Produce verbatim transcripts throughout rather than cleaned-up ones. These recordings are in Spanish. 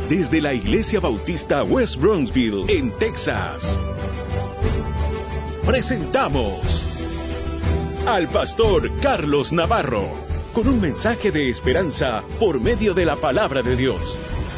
desde la Iglesia Bautista West Bronxville, en Texas. Presentamos al pastor Carlos Navarro, con un mensaje de esperanza por medio de la palabra de Dios.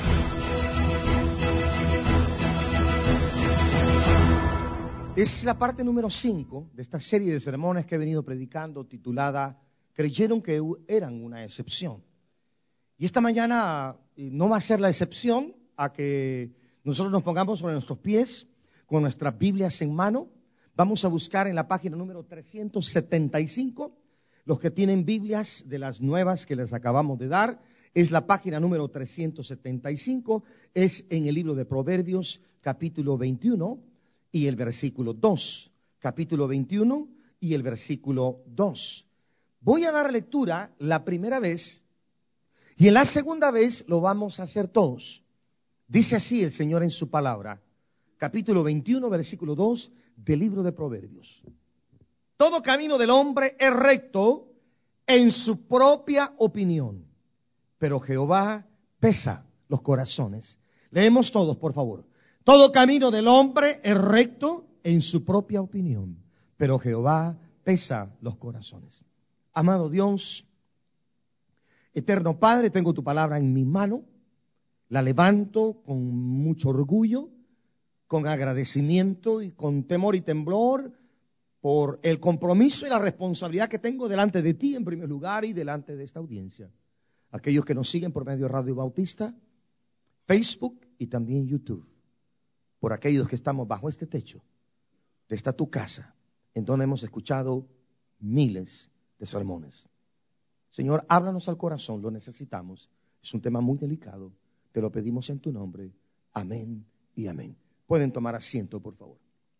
Es la parte número cinco de esta serie de sermones que he venido predicando, titulada Creyeron que eran una excepción. Y esta mañana no va a ser la excepción a que nosotros nos pongamos sobre nuestros pies, con nuestras Biblias en mano. Vamos a buscar en la página número trescientos setenta y cinco, los que tienen Biblias de las nuevas que les acabamos de dar, es la página número trescientos setenta y cinco, es en el libro de Proverbios, capítulo veintiuno, y el versículo dos, capítulo veintiuno y el versículo dos. Voy a dar lectura la primera vez y en la segunda vez lo vamos a hacer todos. Dice así el Señor en su palabra, capítulo veintiuno, versículo dos del libro de Proverbios. Todo camino del hombre es recto en su propia opinión, pero Jehová pesa los corazones. Leemos todos, por favor. Todo camino del hombre es recto en su propia opinión, pero Jehová pesa los corazones. Amado Dios, eterno Padre, tengo tu palabra en mi mano, la levanto con mucho orgullo, con agradecimiento y con temor y temblor por el compromiso y la responsabilidad que tengo delante de ti en primer lugar y delante de esta audiencia. Aquellos que nos siguen por medio de Radio Bautista, Facebook y también YouTube. Por aquellos que estamos bajo este techo, de esta tu casa, en donde hemos escuchado miles de sermones. Señor, háblanos al corazón, lo necesitamos. Es un tema muy delicado, te lo pedimos en tu nombre. Amén y amén. Pueden tomar asiento, por favor.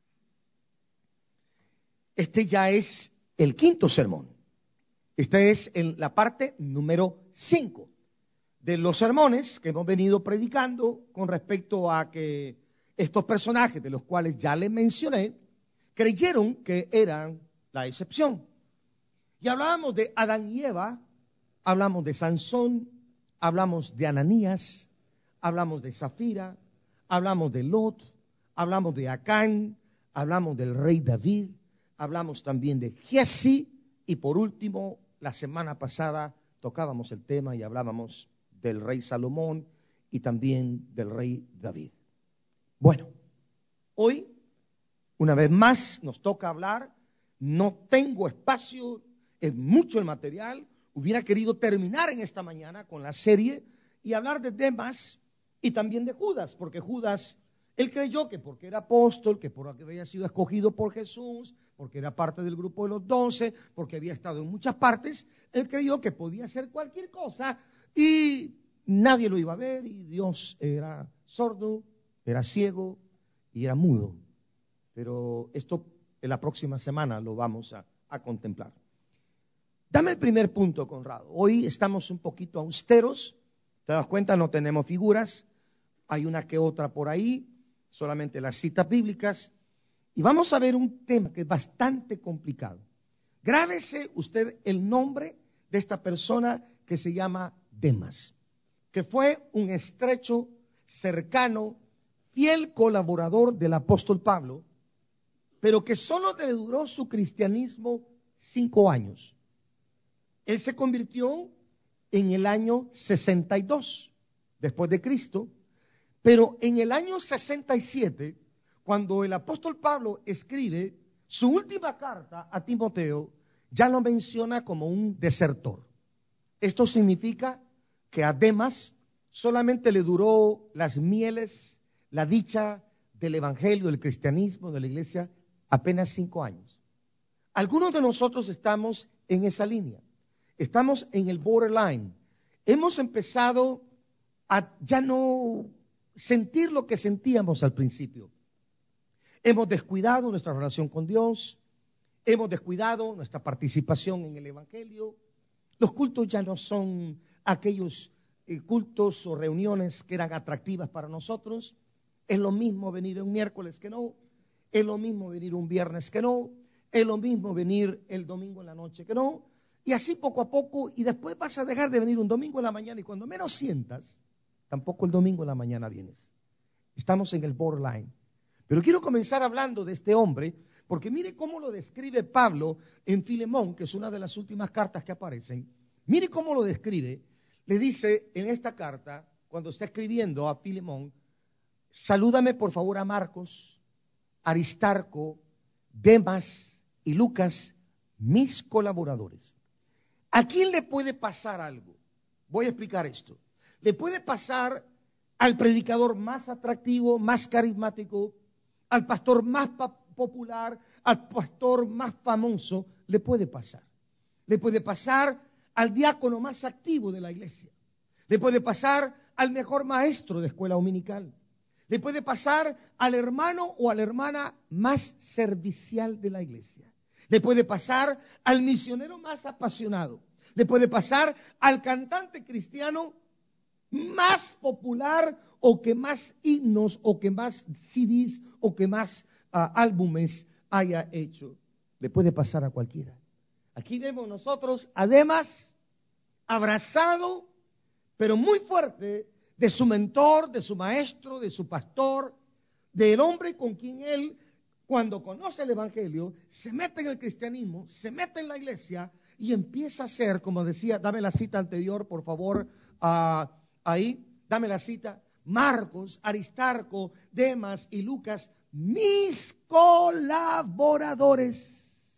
Este ya es el quinto sermón. Esta es el, la parte número cinco de los sermones que hemos venido predicando con respecto a que estos personajes, de los cuales ya les mencioné, creyeron que eran la excepción. Y hablábamos de Adán y Eva, hablamos de Sansón, hablamos de Ananías, hablamos de Zafira, hablamos de Lot, hablamos de Acán, hablamos del rey David, hablamos también de Giezi, y por último, la semana pasada tocábamos el tema y hablábamos del rey Salomón y también del rey David. Bueno, hoy, una vez más, nos toca hablar. No tengo espacio, es mucho el material. Hubiera querido terminar en esta mañana con la serie y hablar de Demas y también de Judas, porque Judas, él creyó que porque era apóstol, que porque había sido escogido por Jesús, porque era parte del grupo de los doce, porque había estado en muchas partes, él creyó que podía hacer cualquier cosa y nadie lo iba a ver y Dios era sordo, era ciego y era mudo. Pero esto en la próxima semana lo vamos a, a contemplar. Dame el primer punto, Conrado. Hoy estamos un poquito austeros. ¿Te das cuenta? No tenemos figuras. Hay una que otra por ahí, solamente las citas bíblicas. Y vamos a ver un tema que es bastante complicado. Grábese usted el nombre de esta persona que se llama Demas, que fue un estrecho, cercano, fiel colaborador del apóstol Pablo, pero que solo le duró su cristianismo cinco años. Él se convirtió en el año sesenta y dos después de Cristo, pero en el año sesenta y siete, cuando el apóstol Pablo escribe su última carta a Timoteo, ya lo menciona como un desertor. Esto significa que a Demas solamente le duró las mieles, la dicha del evangelio, del cristianismo, de la iglesia, apenas cinco años. Algunos de nosotros estamos en esa línea, estamos en el borderline. Hemos empezado a ya no sentir lo que sentíamos al principio. Hemos descuidado nuestra relación con Dios, hemos descuidado nuestra participación en el evangelio. Los cultos ya no son aquellos eh, cultos o reuniones que eran atractivas para nosotros. Es lo mismo venir un miércoles que no, es lo mismo venir un viernes que no, es lo mismo venir el domingo en la noche que no, y así poco a poco, y después vas a dejar de venir un domingo en la mañana y cuando menos sientas, tampoco el domingo en la mañana vienes. Estamos en el borderline. Pero quiero comenzar hablando de este hombre, porque mire cómo lo describe Pablo en Filemón, que es una de las últimas cartas que aparecen. Mire cómo lo describe. Le dice en esta carta, cuando está escribiendo a Filemón, salúdame por favor a Marcos, Aristarco, Demas y Lucas, mis colaboradores. ¿A quién le puede pasar algo? Voy a explicar esto. Le puede pasar al predicador más atractivo, más carismático, al pastor más popular, al pastor más famoso, le puede pasar. Le puede pasar al diácono más activo de la iglesia. Le puede pasar al mejor maestro de escuela dominical. Le puede pasar al hermano o a la hermana más servicial de la iglesia. Le puede pasar al misionero más apasionado. Le puede pasar al cantante cristiano más popular o que más himnos o que más C Ds o que más uh, álbumes haya hecho. Le puede pasar a cualquiera. Aquí vemos nosotros, además, abrazado, pero muy fuerte, de su mentor, de su maestro, de su pastor, del hombre con quien él, cuando conoce el Evangelio, se mete en el cristianismo, se mete en la iglesia y empieza a ser, como decía, dame la cita anterior, por favor, uh, ahí, dame la cita, Marcos, Aristarco, Demas y Lucas, mis colaboradores.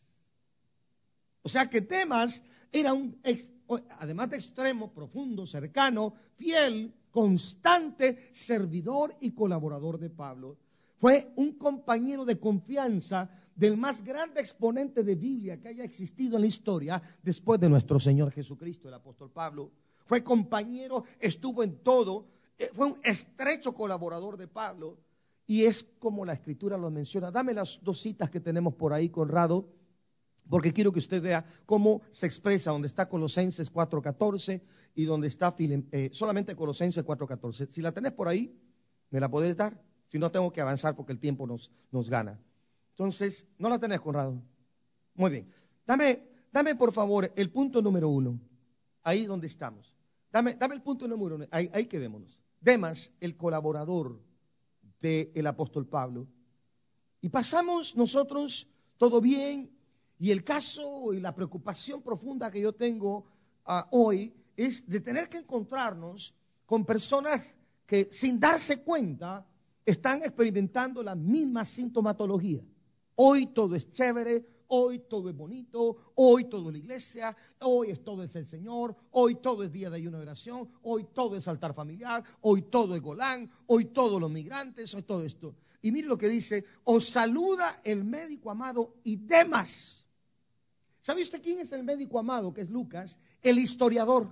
O sea que Demas era un, ex, además de extremo, profundo, cercano, fiel, constante, servidor y colaborador de Pablo. Fue un compañero de confianza del más grande exponente de Biblia que haya existido en la historia después de nuestro Señor Jesucristo, el apóstol Pablo. Fue compañero, estuvo en todo, fue un estrecho colaborador de Pablo y es como la Escritura lo menciona. Dame las dos citas que tenemos por ahí, Conrado, porque quiero que usted vea cómo se expresa, donde está Colosenses cuatro catorce y donde está eh, solamente Colosenses cuatro catorce. Si la tenés por ahí, ¿me la podés dar? Si no, tengo que avanzar porque el tiempo nos, nos gana. Entonces, ¿no la tenés, Conrado? Muy bien. Dame, dame por favor el punto número uno, ahí donde estamos. Dame, dame el punto número uno, ahí, ahí quedémonos. Demas, el colaborador del apóstol Pablo. Y pasamos nosotros, todo bien, y el caso y la preocupación profunda que yo tengo uh, hoy es de tener que encontrarnos con personas que sin darse cuenta están experimentando la misma sintomatología. Hoy todo es chévere, hoy todo es bonito, hoy todo es la iglesia, hoy es todo es el Señor, hoy todo es día de ayuno y oración, hoy todo es altar familiar, hoy todo es Golán, hoy todos los migrantes, hoy todo esto. Y mire lo que dice, os saluda el médico amado y Demas. ¿Sabe usted quién es el médico amado? Que es Lucas, el historiador.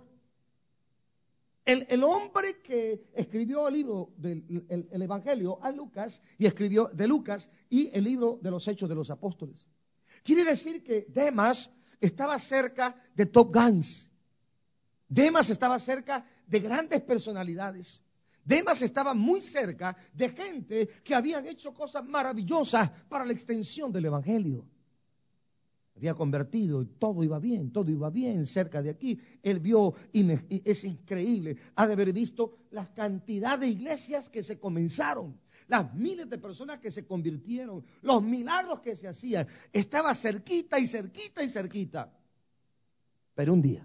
El, el hombre que escribió el libro del el, el Evangelio a Lucas y escribió de Lucas y el libro de los Hechos de los Apóstoles. Quiere decir que Demas estaba cerca de Top Guns. Demas estaba cerca de grandes personalidades. Demas estaba muy cerca de gente que habían hecho cosas maravillosas para la extensión del Evangelio. Había convertido y todo iba bien, todo iba bien cerca de aquí. Él vio, y, me, y es increíble, ha de haber visto la cantidad de iglesias que se comenzaron, las miles de personas que se convirtieron, los milagros que se hacían. Estaba cerquita y cerquita y cerquita. Pero un día,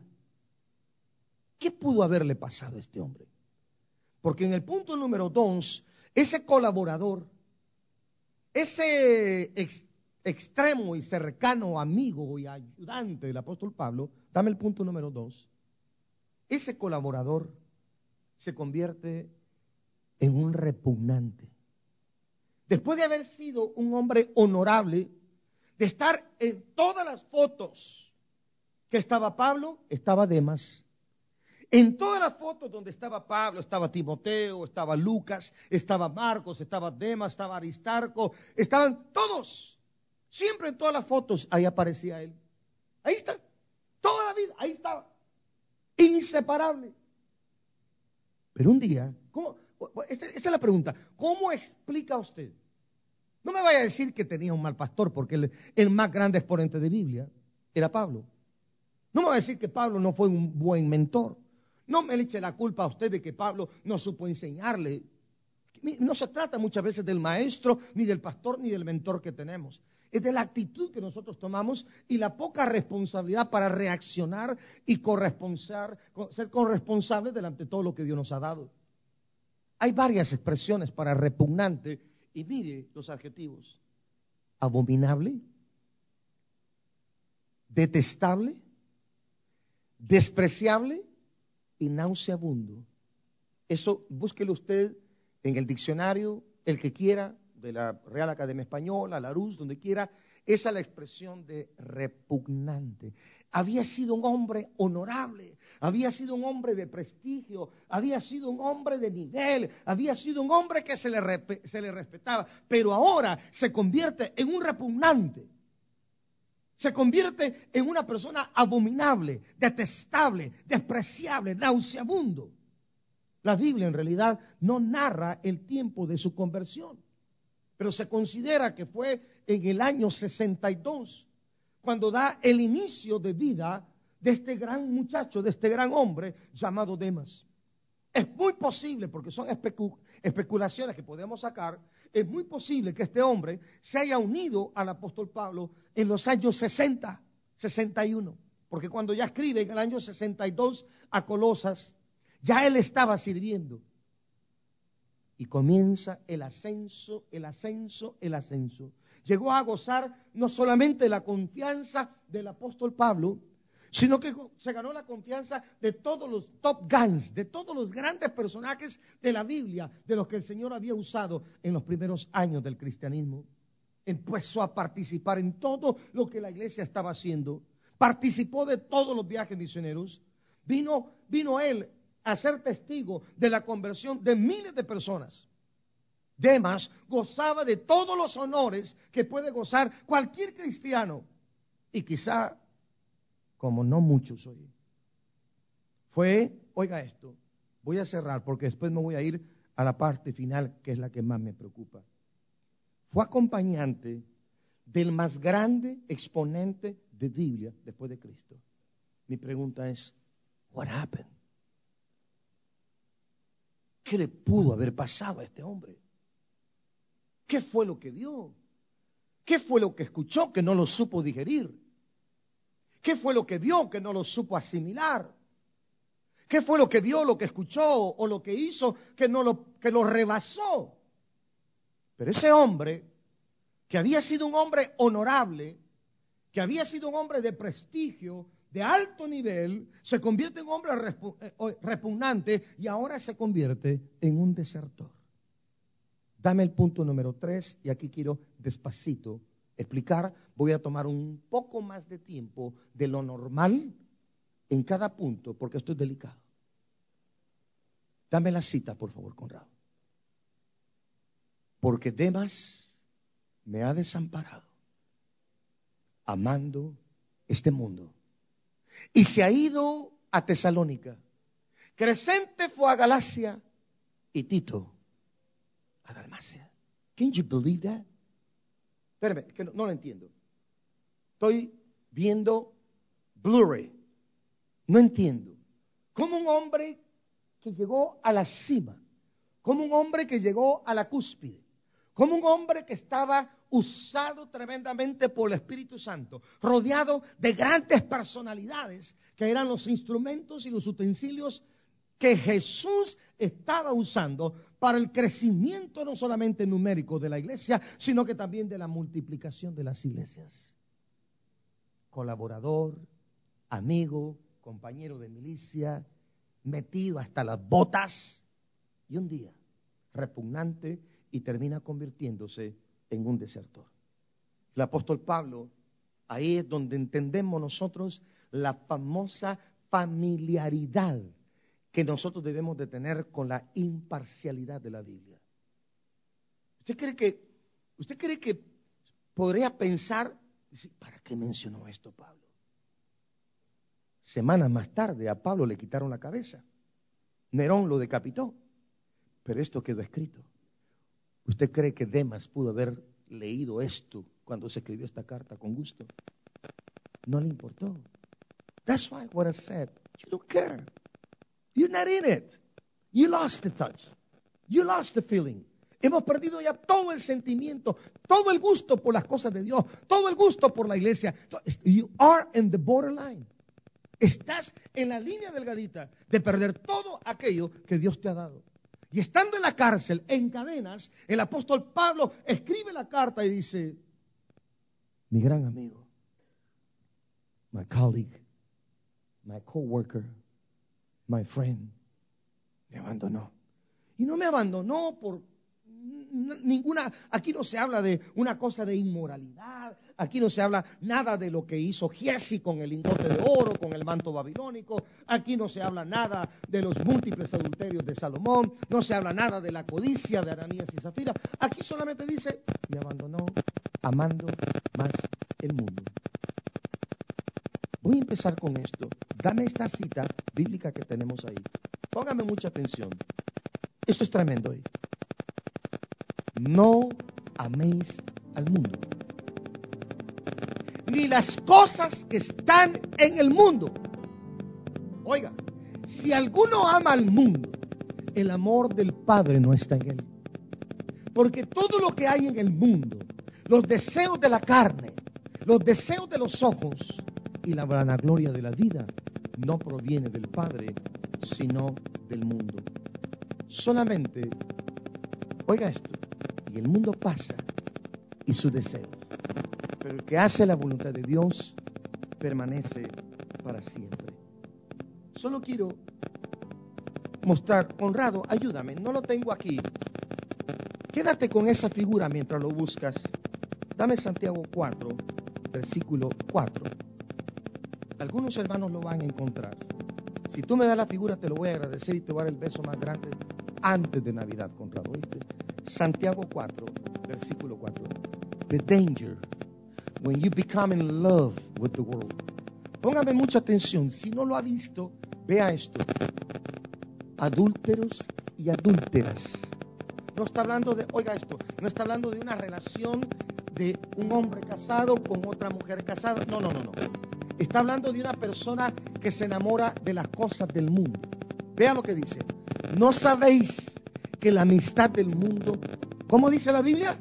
¿qué pudo haberle pasado a este hombre? Porque en el punto número dos, ese colaborador, ese ex, extremo y cercano amigo y ayudante del apóstol Pablo, dame el punto número dos, ese colaborador se convierte en un repugnante. Después de haber sido un hombre honorable, de estar en todas las fotos que estaba Pablo, estaba Demas. En todas las fotos donde estaba Pablo, estaba Timoteo, estaba Lucas, estaba Marcos, estaba Demas, estaba Aristarco, estaban todos. Siempre en todas las fotos, ahí aparecía él. Ahí está, toda la vida, ahí estaba. Inseparable. Pero un día, ¿cómo? Esta, esta es la pregunta, ¿cómo explica usted? No me vaya a decir que tenía un mal pastor, porque el, el más grande exponente de Biblia era Pablo. No me vaya a decir que Pablo no fue un buen mentor. No me le eche la culpa a usted de que Pablo no supo enseñarle. No se trata muchas veces del maestro, ni del pastor, ni del mentor que tenemos. Es de la actitud que nosotros tomamos y la poca responsabilidad para reaccionar y corresponsar, ser corresponsables delante de todo lo que Dios nos ha dado. Hay varias expresiones para repugnante y mire los adjetivos. Abominable, detestable, despreciable y nauseabundo. Eso búsquelo usted en el diccionario, el que quiera, de la Real Academia Española, Larousse, donde quiera. Esa es la expresión de repugnante. Había sido un hombre honorable, había sido un hombre de prestigio, había sido un hombre de nivel, había sido un hombre que se le, se le respetaba, pero ahora se convierte en un repugnante. Se convierte en una persona abominable, detestable, despreciable, nauseabundo. La Biblia en realidad no narra el tiempo de su conversión, pero se considera que fue en el año sesenta y dos, cuando da el inicio de vida de este gran muchacho, de este gran hombre llamado Demas. Es muy posible, porque son especu- especulaciones que podemos sacar, es muy posible que este hombre se haya unido al apóstol Pablo en los años sesenta, sesenta y uno, porque cuando ya escribe en el año sesenta y dos a Colosas, ya él estaba sirviendo. Y comienza el ascenso, el ascenso, el ascenso. Llegó a gozar no solamente la confianza del apóstol Pablo, sino que se ganó la confianza de todos los top guns, de todos los grandes personajes de la Biblia, de los que el Señor había usado en los primeros años del cristianismo. Empezó a participar en todo lo que la iglesia estaba haciendo. Participó de todos los viajes misioneros. Vino, vino él a ser testigo de la conversión de miles de personas. Demas gozaba de todos los honores que puede gozar cualquier cristiano. Y quizá, como no muchos hoy, fue, oiga esto, voy a cerrar porque después me voy a ir a la parte final, que es la que más me preocupa. Fue acompañante del más grande exponente de Biblia después de Cristo. Mi pregunta es, what happened? ¿Qué le pudo haber pasado a este hombre? ¿Qué fue lo que vio? ¿Qué fue lo que escuchó que no lo supo digerir? ¿Qué fue lo que vio que no lo supo asimilar? ¿Qué fue lo que vio, lo que escuchó o lo que hizo que no lo, que lo rebasó? Pero ese hombre, que había sido un hombre honorable, que había sido un hombre de prestigio, de alto nivel, se convierte en un hombre repugnante y ahora se convierte en un desertor. Dame el punto número tres y aquí quiero despacito explicar. Voy a tomar un poco más de tiempo de lo normal en cada punto porque esto es delicado. Dame la cita, por favor, Conrado. Porque Demas me ha desamparado, amando este mundo, y se ha ido a Tesalónica. Crescente fue a Galacia y Tito a Dalmacia. Can you believe that? Espérame, que no, no lo entiendo. Estoy viendo Blu-ray. No entiendo. ¿Cómo un hombre que llegó a la cima, como un hombre que llegó a la cúspide, como un hombre que estaba usado tremendamente por el Espíritu Santo, rodeado de grandes personalidades que eran los instrumentos y los utensilios que Jesús estaba usando para el crecimiento no solamente numérico de la iglesia, sino que también de la multiplicación de las iglesias? Colaborador, amigo, compañero de milicia, metido hasta las botas, y un día repugnante y termina convirtiéndose en un desertor. El apóstol Pablo, ahí es donde entendemos nosotros la famosa familiaridad que nosotros debemos de tener con la imparcialidad de la Biblia. ¿Usted cree que, usted cree que podría pensar, dice, ¿para qué mencionó esto Pablo? Semanas más tarde a Pablo le quitaron la cabeza. Nerón lo decapitó. Pero esto quedó escrito. ¿Usted cree que Demas pudo haber leído esto cuando se escribió esta carta con gusto? No le importó. That's why what I said, you don't care. You're not in it. You lost the touch. You lost the feeling. Hemos perdido ya todo el sentimiento, todo el gusto por las cosas de Dios, todo el gusto por la iglesia. You are in the borderline. Estás en la línea delgadita de perder todo aquello que Dios te ha dado. Y estando en la cárcel, en cadenas, el apóstol Pablo escribe la carta y dice, mi gran amigo, my colleague, my coworker, my friend, me abandonó. Y no me abandonó por ninguna, aquí no se habla de una cosa de inmoralidad, aquí no se habla nada de lo que hizo Giezi con el lingote de oro, con el manto babilónico, aquí no se habla nada de los múltiples adulterios de Salomón, no se habla nada de la codicia de Ananías y Zafira, aquí solamente dice, me abandonó amando más el mundo. Voy a empezar con esto, dame esta cita bíblica que tenemos ahí, póngame mucha atención, esto es tremendo ahí. No améis al mundo, ni las cosas que están en el mundo. Oiga, si alguno ama al mundo, el amor del Padre no está en él. Porque todo lo que hay en el mundo, los deseos de la carne, los deseos de los ojos y la vanagloria de la vida, no proviene del Padre, sino del mundo. Solamente, oiga esto, y el mundo pasa y sus deseos, pero el que hace la voluntad de Dios permanece para siempre. Solo quiero mostrar, Conrado, ayúdame, no lo tengo aquí. Quédate con esa figura mientras lo buscas. Dame Santiago cuatro, versículo cuatro. Algunos hermanos lo van a encontrar. Si tú me das la figura, te lo voy a agradecer y te voy a dar el beso más grande antes de Navidad, Conrado, ¿viste? Santiago cuatro, versículo cuatro. The danger when you become in love with the world. Póngame mucha atención. Si no lo ha visto, vea esto. Adúlteros y adúlteras. No está hablando de, oiga esto, no está hablando de una relación de un hombre casado con otra mujer casada. No, no, no, no. Está hablando de una persona que se enamora de las cosas del mundo. Vea lo que dice. ¿No sabéis que la amistad del mundo, ¿cómo dice la Biblia?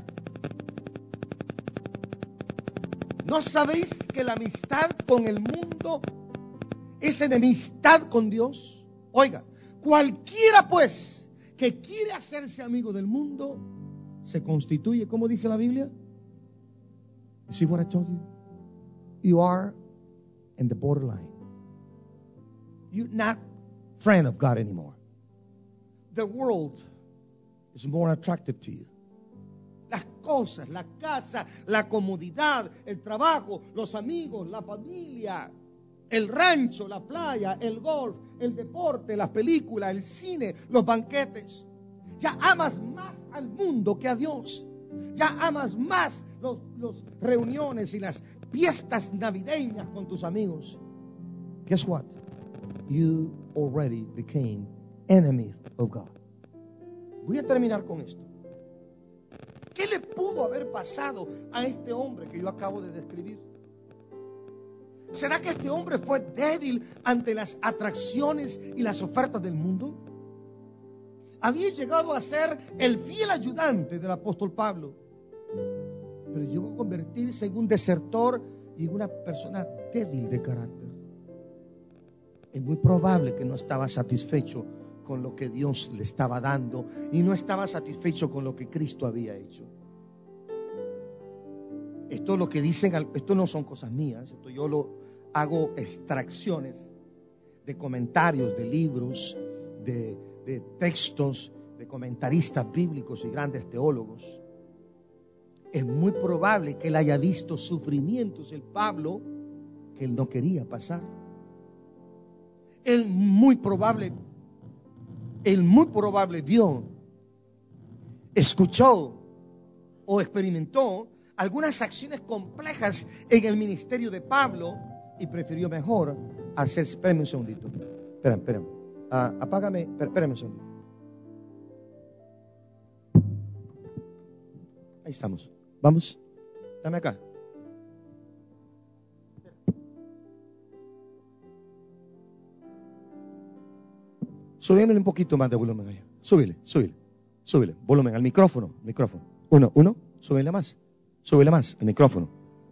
¿No sabéis que la amistad con el mundo es enemistad con Dios? Oiga, cualquiera pues que quiere hacerse amigo del mundo se constituye, ¿cómo dice la Biblia? You see what I told you? You are in the borderline. You're not friend of God anymore. The world is more attractive to you. Las cosas, la casa, la comodidad, el trabajo, los amigos, la familia, el rancho, la playa, el golf, el deporte, las películas, el cine, los banquetes. Ya amas más al mundo que a Dios. Ya amas más los, los reuniones y las fiestas navideñas con tus amigos. Guess what? You already became enemy of God. Voy a terminar con esto. ¿Qué le pudo haber pasado a este hombre que yo acabo de describir? ¿Será que este hombre fue débil ante las atracciones y las ofertas del mundo? Había llegado a ser el fiel ayudante del apóstol Pablo, pero llegó a convertirse en un desertor y en una persona débil de carácter. Es muy probable que no estaba satisfecho con lo que Dios le estaba dando y no estaba satisfecho con lo que Cristo había hecho. Esto es lo que dicen, esto no son cosas mías, esto yo lo hago extracciones de comentarios, de libros, de, de textos, de comentaristas bíblicos y grandes teólogos. Es muy probable que él haya visto sufrimientos, el Pablo, que él no quería pasar. Él muy probable, él muy probable vio, escuchó o experimentó algunas acciones complejas en el ministerio de Pablo y prefirió mejor hacerse. Espérame un segundito. Espérame, espérame. Uh, apágame. Espérame un segundito. Ahí estamos. Vamos. Dame acá. Súbele un poquito más de volumen allá. Súbele, súbele, súbele. Volumen al micrófono, micrófono. Uno, uno, súbele más. Súbele más, el micrófono.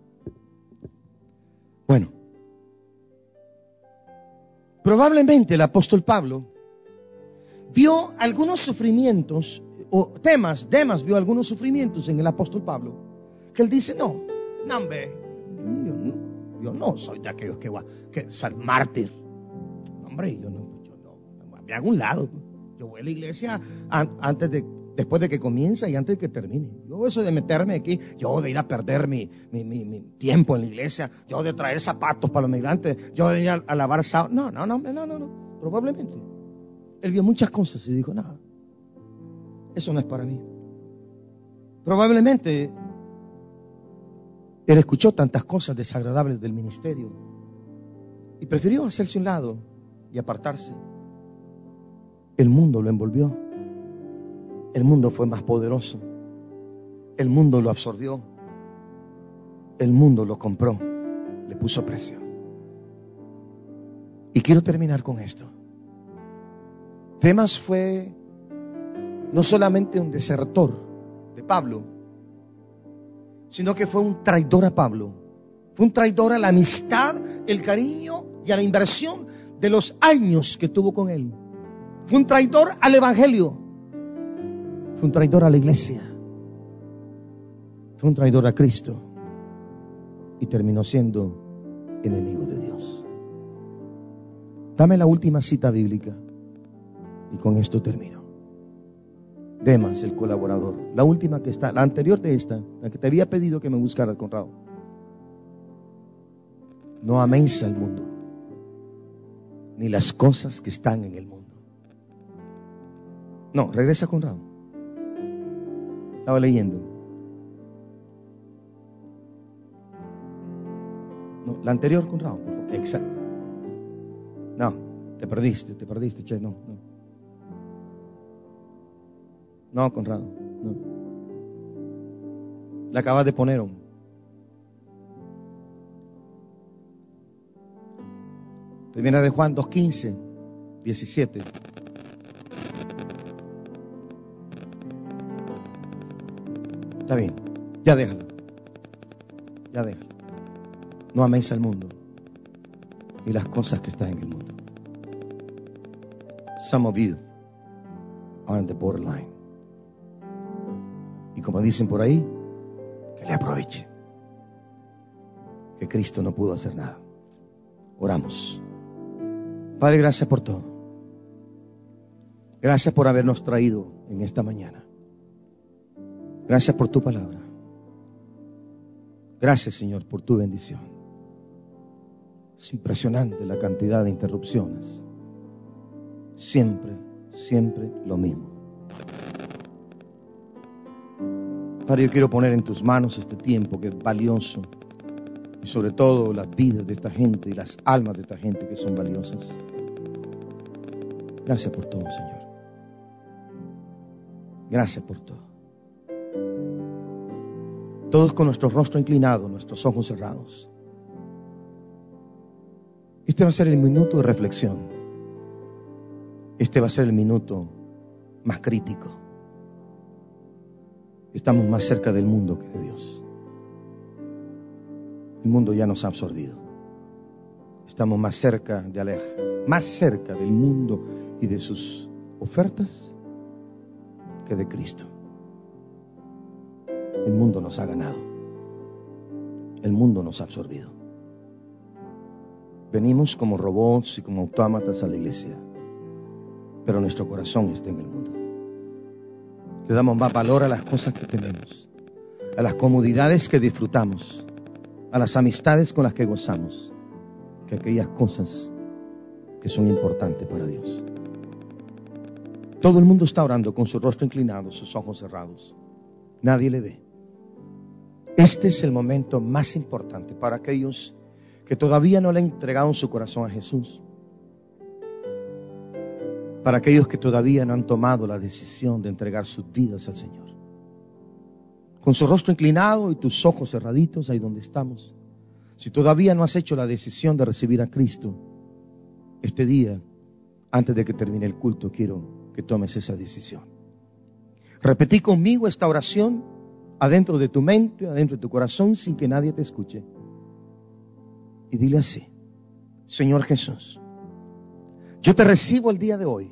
Bueno. Probablemente el apóstol Pablo vio algunos sufrimientos, o temas, Demas vio algunos sufrimientos en el apóstol Pablo, que él dice, no, no hombre, yo no, yo no soy de aquellos que va a ser mártir. Hombre, yo no, yo no, me hago un lado. Yo voy a la iglesia antes de, después de que comienza y antes de que termine. Yo eso de meterme aquí, yo de ir a perder mi, mi, mi, mi tiempo en la iglesia, yo de traer zapatos para los migrantes, yo de ir a, a lavar sábado. No, no, no, no, no, no, probablemente. Él vio muchas cosas y dijo, no, eso no es para mí. Probablemente él escuchó tantas cosas desagradables del ministerio y prefirió hacerse a un lado y apartarse. El mundo lo envolvió. El mundo fue más poderoso. El mundo lo absorbió. El mundo lo compró. Le puso precio. Y quiero terminar con esto. Demas fue no solamente un desertor de Pablo, sino que fue un traidor a Pablo. Fue un traidor a la amistad, el cariño y a la inversión de los años que tuvo con él. Fue un traidor al evangelio. Fue un traidor a la iglesia. Fue un traidor a Cristo. Y terminó siendo enemigo de Dios. Dame la última cita bíblica. Y con esto termino. Demas, el colaborador. La última que está, la anterior de esta, la que te había pedido que me buscaras, Conrado. No améis al mundo, ni las cosas que están en el mundo. No, regresa, Conrado. Estaba leyendo. No, la anterior, Conrado. Exacto. No, te perdiste, te perdiste, che, no, no. No, Conrado, no. La acabas de poner. Hombre. Primera de Juan dos quince, diecisiete. Está bien, ya déjalo. Ya déjalo. No améis al mundo y las cosas que están en el mundo. Some of you are on the borderline. Y como dicen por ahí, que le aproveche. Que Cristo no pudo hacer nada. Oramos. Padre, gracias por todo. Gracias por habernos traído en esta mañana. Gracias por tu palabra. Gracias, Señor, por tu bendición. Es impresionante la cantidad de interrupciones. Siempre, siempre lo mismo. Padre, yo quiero poner en tus manos este tiempo que es valioso. Y sobre todo las vidas de esta gente y las almas de esta gente que son valiosas. Gracias por todo, Señor. Gracias por todo. Todos con nuestro rostro inclinado, nuestros ojos cerrados. Este va a ser el minuto de reflexión. Este va a ser el minuto más crítico. Estamos más cerca del mundo que de Dios. El mundo ya nos ha absorbido. Estamos más cerca de alejar, más cerca del mundo y de sus ofertas que de Cristo. El mundo nos ha ganado. El mundo nos ha absorbido. Venimos como robots y como autómatas a la iglesia, pero nuestro corazón está en el mundo. Le damos más valor a las cosas que tenemos, a las comodidades que disfrutamos, a las amistades con las que gozamos, que aquellas cosas que son importantes para Dios. Todo el mundo está orando con su rostro inclinado, sus ojos cerrados. Nadie le ve. Este es el momento más importante para aquellos que todavía no le han entregado su corazón a Jesús. Para aquellos que todavía no han tomado la decisión de entregar sus vidas al Señor. Con su rostro inclinado y tus ojos cerraditos, ahí donde estamos. Si todavía no has hecho la decisión de recibir a Cristo, este día Antes de que termine el culto, quiero que tomes esa decisión. Repetí conmigo esta oración adentro de tu mente, adentro de tu corazón, sin que nadie te escuche. Y dile así: Señor Jesús, yo te recibo el día de hoy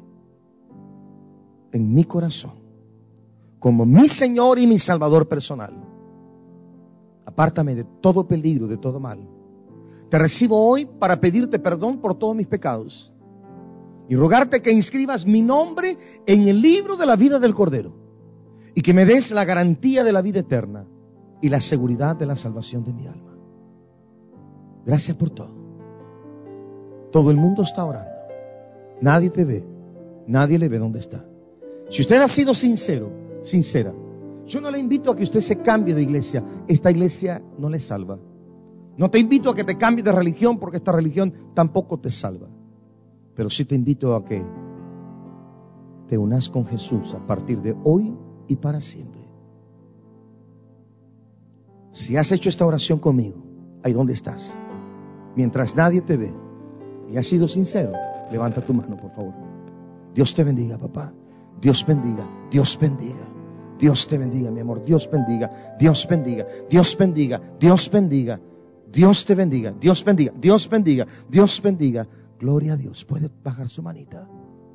en mi corazón como mi Señor y mi Salvador personal. Apártame de todo peligro, de todo mal. Te recibo hoy para pedirte perdón por todos mis pecados y rogarte que inscribas mi nombre en el libro de la vida del Cordero y que me des la garantía de la vida eterna y la seguridad de la salvación de mi alma. Gracias por todo. Todo el mundo está orando. Nadie te ve, nadie le ve dónde está. Si usted ha sido sincero, sincera, yo no le invito a que usted se cambie de iglesia. Esta iglesia no le salva. No te invito a que te cambies de religión, porque esta religión tampoco te salva. Pero sí te invito a que te unas con Jesús a partir de hoy y para siempre. Si has hecho esta oración conmigo, ahí donde estás, mientras nadie te ve y has sido sincero, levanta tu mano, por favor. Dios te bendiga, papá. Dios bendiga, Dios bendiga. Dios te bendiga, mi amor. Dios bendiga, Dios bendiga, Dios bendiga, Dios bendiga. Dios te bendiga, Dios bendiga, Dios bendiga, Dios bendiga. Gloria a Dios. Puede bajar su manita.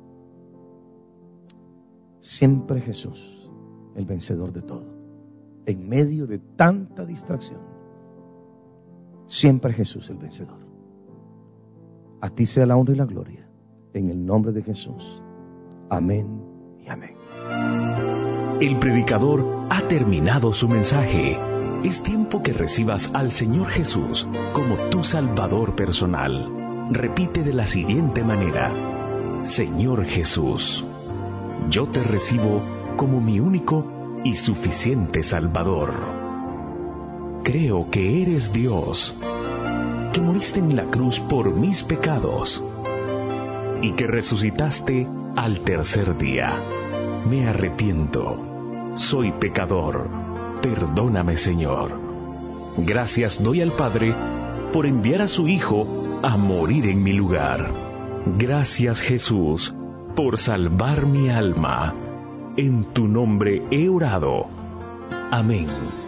Siempre Jesús, el vencedor de todo. En medio de tanta distracción, siempre Jesús, el vencedor. A ti sea la honra y la gloria. En el nombre de Jesús. Amén y amén. El predicador ha terminado su mensaje. Es tiempo que recibas al Señor Jesús como tu Salvador personal. Repite de la siguiente manera: Señor Jesús, yo te recibo como mi único y suficiente Salvador. Creo que eres Dios, que moriste en la cruz por mis pecados y que resucitaste al tercer día. Me arrepiento, soy pecador, perdóname, Señor. Gracias doy al Padre por enviar a su Hijo a morir en mi lugar. Gracias, Jesús, por salvar mi alma. En tu nombre he orado. Amén.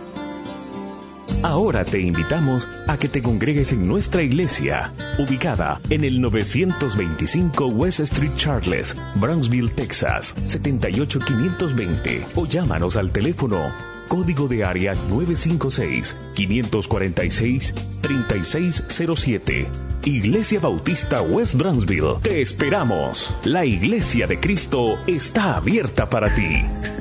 Ahora te invitamos a que te congregues en nuestra iglesia, ubicada en el novecientos veinticinco West Street Charles, Brownsville, Texas, setenta y ocho quinientos veinte, o llámanos al teléfono código de área nueve cinco seis, cinco cuatro seis, tres seis cero siete. Iglesia Bautista West Brownsville. Te esperamos. La Iglesia de Cristo está abierta para ti.